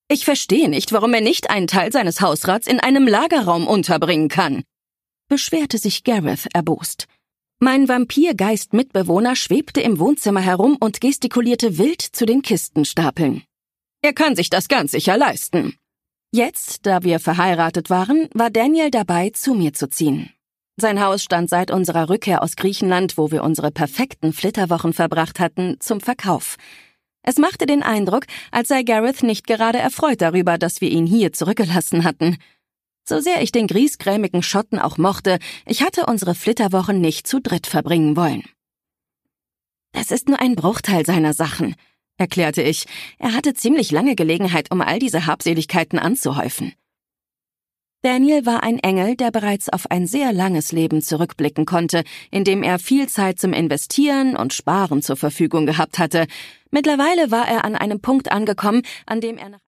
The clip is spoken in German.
Ich verstehe nicht, warum er nicht einen Teil seines Hausrats in einem Lagerraum unterbringen kann, beschwerte sich Gareth erbost. Mein Vampirgeist-Mitbewohner schwebte im Wohnzimmer herum und gestikulierte wild zu den Kistenstapeln. Er kann sich das ganz sicher leisten. Jetzt, da wir verheiratet waren, war Daniel dabei, zu mir zu ziehen. Sein Haus stand seit unserer Rückkehr aus Griechenland, wo wir unsere perfekten Flitterwochen verbracht hatten, zum Verkauf. Es machte den Eindruck, als sei Gareth nicht gerade erfreut darüber, dass wir ihn hier zurückgelassen hatten. So sehr ich den griesgrämigen Schotten auch mochte, ich hatte unsere Flitterwochen nicht zu dritt verbringen wollen. Das ist nur ein Bruchteil seiner Sachen, erklärte ich. Er hatte ziemlich lange Gelegenheit, um all diese Habseligkeiten anzuhäufen. Daniel war ein Engel, der bereits auf ein sehr langes Leben zurückblicken konnte, in dem er viel Zeit zum Investieren und Sparen zur Verfügung gehabt hatte. Mittlerweile war er an einem Punkt angekommen, an dem er nach